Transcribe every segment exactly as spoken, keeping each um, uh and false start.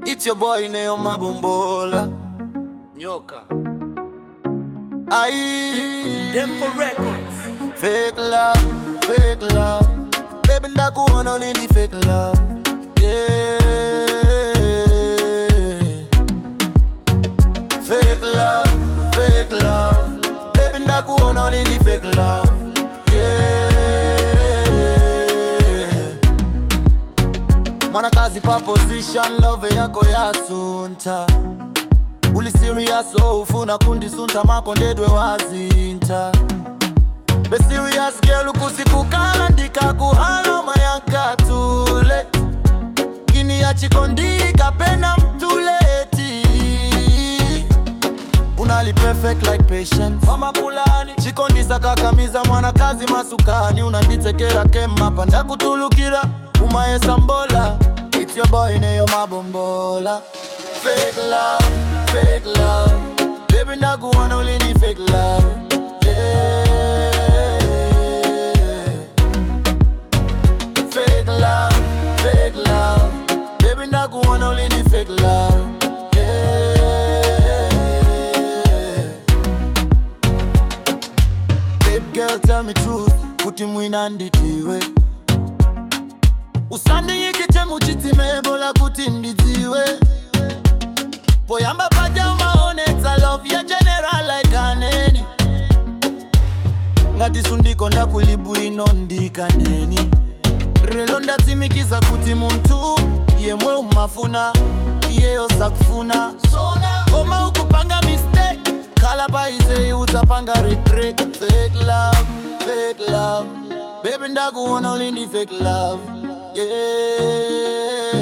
It's your boy Neo Mabumbola Nyoka Aye Tempo Records. Fake love, fake love. Baby ndakuona ulini fake love. Yeah. Fake love, fake love. Baby ndakuona ulini fake love. Yeah. Mana kazi pa position, love yako ya sunta. Uli serious oh ufuna kundi sunta makondedwe wazinta. Be serious girl ukusikukala ndika kuhalo mayankatule. Kini ya chikondika pena mtuleti. Unali perfect like patience mama bulani. Chikondisa kakamiza mwana kazi masukani. Unanditekera kema panda kutulukira umaye sambola. It's your boy Neo Mabumbola. Fake love, fake love. Baby ndakuona ulini fake love. Yeah. Fake love, fake love. Baby ndakuona ulini fake love. Yeah. Baby girl tell me truth. Kuti mwina nditiwe. Usandi yikite muchitime bola kuti ndiziwe. Poyamba paja umaonetsa love ya general like aneni. Ngati sundiko ndakulibu inondika neni. Relo ndatsimikiza kuti muntu yemwe umafuna iyeyo sakufuna. Koma ukupanga mistake kala paize utapanga regret. Fake love, fake love. Baby ndakuona ulini fake love. Yeah.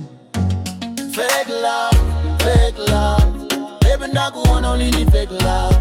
Fake love, fake love. Baby ndakuona ulini fake love.